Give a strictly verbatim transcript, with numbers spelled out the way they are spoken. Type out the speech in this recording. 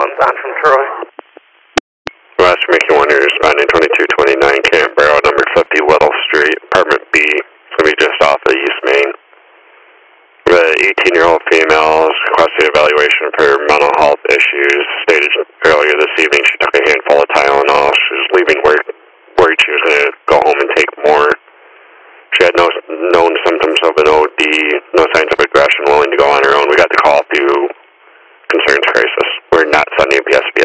one's on from Troy. West Mickey Wonder responding twenty-two twenty-nine Camp Barrow, number fifty Little Street, apartment B. It's going to be just off of East Main. The eighteen-year-old female is requesting evaluation for mental health issues. Stated earlier this evening she took a handful of Tylenol. She was leaving work, worried she was going to go home and take more. She had no known symptoms of an O D, no signs of aggression, willing to go on her own. We got the call through Concerns Crisis. We're not sending a P S V